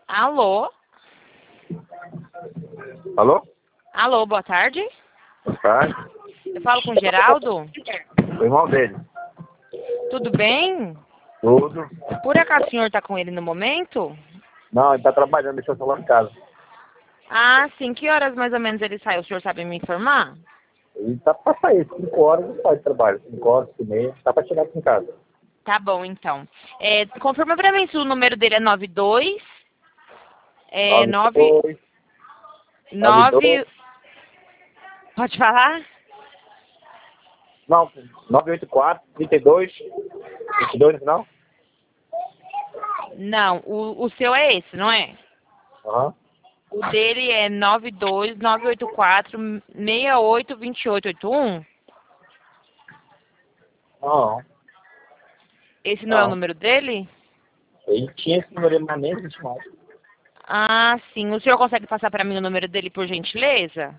Alô? Alô? Alô, boa tarde. Boa tarde. Eu falo com o Geraldo? O irmão dele. Tudo bem? Tudo. Por acaso o senhor está com ele no momento? Não, ele tá trabalhando, deixou o celular em casa. Ah, sim. Que horas mais ou menos ele sai? O senhor sabe me informar? Ele tá pra sair, 5 horas ele sai de trabalho. 5 horas, 5h30, tá pra chegar aqui em casa. Tá bom, então. Confirma pra mim se o número dele é 92... 92, 9... Pode falar? não, 984, 32, 22 no final? Não, o seu é esse, não é? Aham. O dele é 92-984-682881. Não, Esse não é o não. número dele? Ele tinha esse número, mas nem existe mais. Ah, sim. O senhor consegue passar para mim o número dele, por gentileza?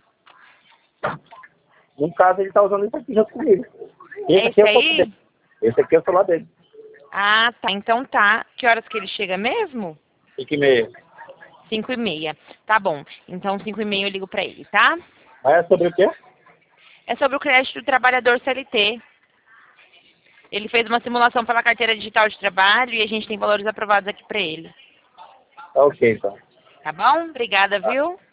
No caso, ele tá usando isso aqui junto comigo. É Esse aqui esse é o celular aí? dele. Esse aqui é o celular dele. Ah, tá. Então tá. Que horas que ele chega mesmo? 5h30. 5h30. Tá bom. Então 5h30 eu ligo pra ele, tá? Mas é sobre o quê? É sobre o crédito do trabalhador CLT. Ele fez uma simulação pela carteira digital de trabalho e a gente tem valores aprovados aqui pra ele. Tá ok, então. Tá bom? Obrigada, viu?